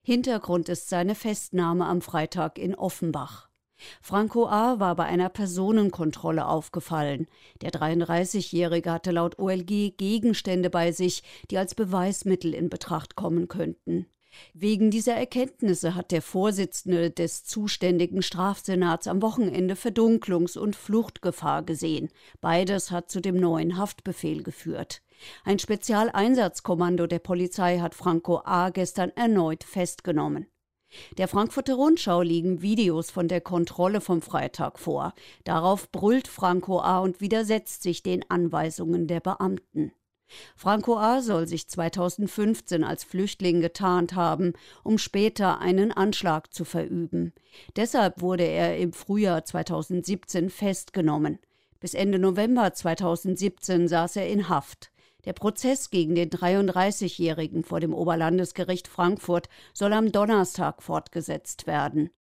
Hintergrund ist seine Festnahme am Freitag in Offenbach. Franco A. war bei einer Personenkontrolle aufgefallen. Der 33-Jährige hatte laut OLG Gegenstände bei sich, die als Beweismittel in Betracht kommen könnten. Wegen dieser Erkenntnisse hat der Vorsitzende des zuständigen Strafsenats am Wochenende Verdunklungs- und Fluchtgefahr gesehen. Beides hat zu dem neuen Haftbefehl geführt. Ein Spezialeinsatzkommando der Polizei hat Franco A. gestern erneut festgenommen. Der Frankfurter Rundschau liegen Videos von der Kontrolle vom Freitag vor. Darauf brüllt Franco A. und widersetzt sich den Anweisungen der Beamten. Franco A. soll sich 2015 als Flüchtling getarnt haben, um später einen Anschlag zu verüben. Deshalb wurde er im Frühjahr 2017 festgenommen. Bis Ende November 2017 saß er in Haft. Der Prozess gegen den 33-Jährigen vor dem Oberlandesgericht Frankfurt soll am Donnerstag fortgesetzt werden.